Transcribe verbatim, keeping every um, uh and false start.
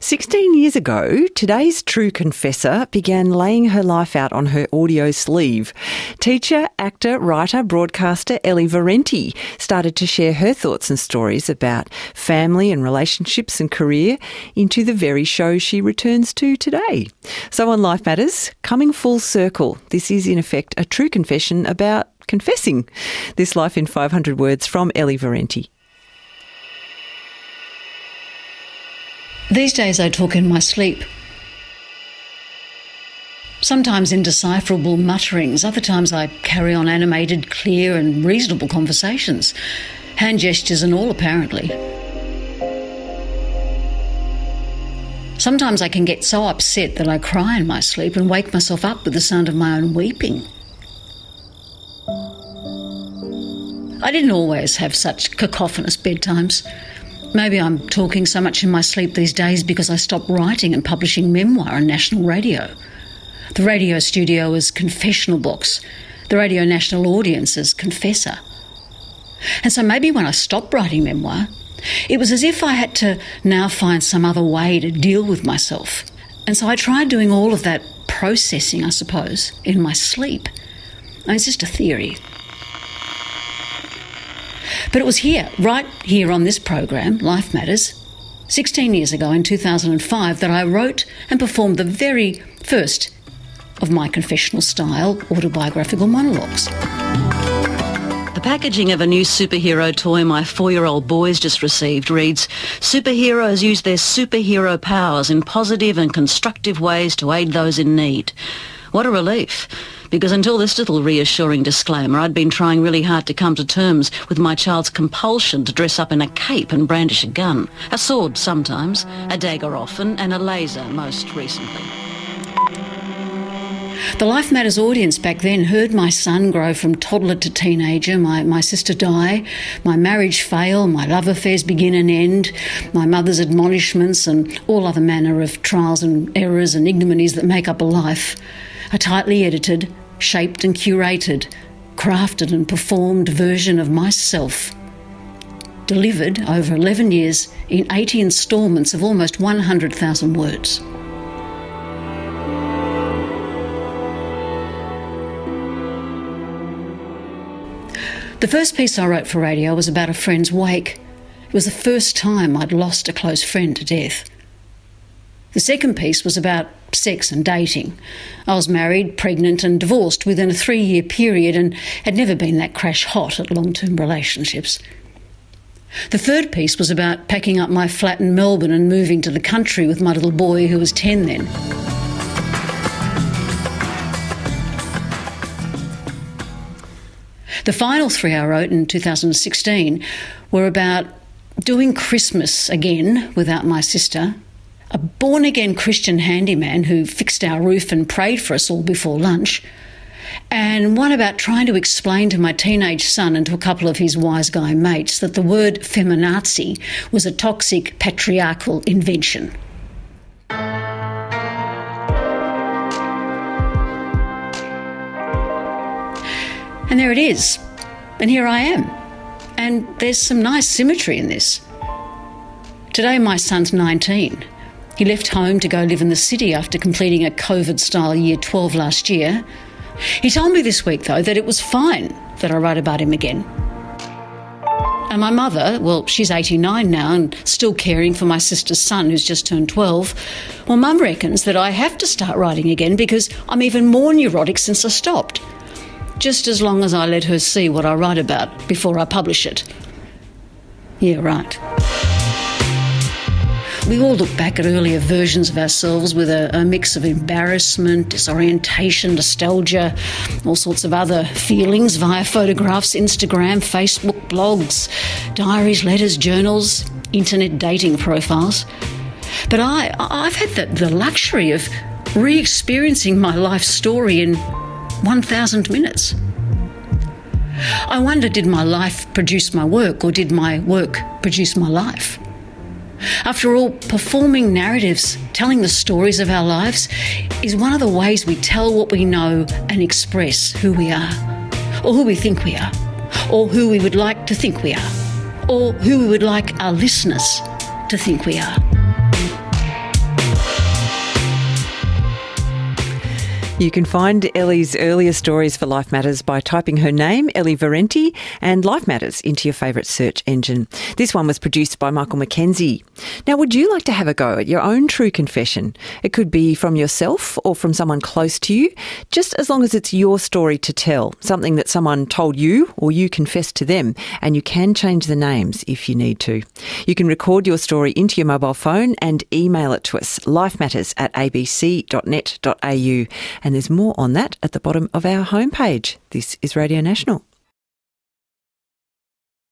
sixteen years ago, today's true confessor began laying her life out on her audio sleeve. Teacher, actor, writer, broadcaster Ellie Valenti started to share her thoughts and stories about family and relationships and career into the very show she returns to today. So on Life Matters, coming full circle, this is in effect a true confession about confessing. This Life in five hundred Words from Ellie Valenti. These days I talk in my sleep. Sometimes indecipherable mutterings, other times I carry on animated, clear and reasonable conversations. Hand gestures and all, apparently. Sometimes I can get so upset that I cry in my sleep and wake myself up with the sound of my own weeping. I didn't always have such cacophonous bedtimes. Maybe I'm talking so much in my sleep these days because I stopped writing and publishing memoir on national radio. The radio studio is confessional box, the Radio National audience is confessor. And so maybe when I stopped writing memoir, it was as if I had to now find some other way to deal with myself. And so I tried doing all of that processing, I suppose, in my sleep. And it's just a theory. But it was here, right here on this program, Life Matters, sixteen years ago in two thousand five, that I wrote and performed the very first of my confessional-style autobiographical monologues. The packaging of a new superhero toy my four-year-old boys just received reads, "Superheroes use their superhero powers in positive and constructive ways to aid those in need." What a relief. Because until this little reassuring disclaimer, I'd been trying really hard to come to terms with my child's compulsion to dress up in a cape and brandish a gun. A sword sometimes, a dagger often, and a laser most recently. The Life Matters audience back then heard my son grow from toddler to teenager, my, my sister die, my marriage fail, my love affairs begin and end, my mother's admonishments and all other manner of trials and errors and ignominies that make up a life. A tightly edited, shaped and curated, crafted and performed version of myself, delivered over eleven years in eighty instalments of almost one hundred thousand words. The first piece I wrote for radio was about a friend's wake. It was the first time I'd lost a close friend to death. The second piece was about sex and dating. I was married, pregnant and divorced within a three-year period and had never been that crash hot at long-term relationships. The third piece was about packing up my flat in Melbourne and moving to the country with my little boy who was ten then. The final three I wrote in two thousand sixteen were about doing Christmas again without my sister, a born-again Christian handyman who fixed our roof and prayed for us all before lunch, and one about trying to explain to my teenage son and to a couple of his wise guy mates that the word feminazi was a toxic patriarchal invention. And there it is. And here I am. And there's some nice symmetry in this. Today my son's nineteen. He left home to go live in the city after completing a COVID-style year twelve last year. He told me this week, though, that it was fine that I write about him again. And my mother, well, she's eighty-nine now and still caring for my sister's son who's just turned twelve. Well, Mum reckons that I have to start writing again because I'm even more neurotic since I stopped. Just as long as I let her see what I write about before I publish it. Yeah, right. We all look back at earlier versions of ourselves with a, a mix of embarrassment, disorientation, nostalgia, all sorts of other feelings via photographs, Instagram, Facebook, blogs, diaries, letters, journals, internet dating profiles. But I, I've had the, the luxury of re-experiencing my life story in one thousand minutes. I wonder, did my life produce my work or did my work produce my life? After all, performing narratives, telling the stories of our lives, is one of the ways we tell what we know and express who we are, or who we think we are, or who we would like to think we are, or who we would like our listeners to think we are. You can find Ellie's earlier stories for Life Matters by typing her name, Ellie Varenti, and Life Matters into your favourite search engine. This one was produced by Michael McKenzie. Now, would you like to have a go at your own true confession? It could be from yourself or from someone close to you, just as long as it's your story to tell, something that someone told you or you confessed to them, and you can change the names if you need to. You can record your story into your mobile phone and email it to us, lifematters at a b c dot net dot a u. And there's more on that at the bottom of our homepage. This is Radio National.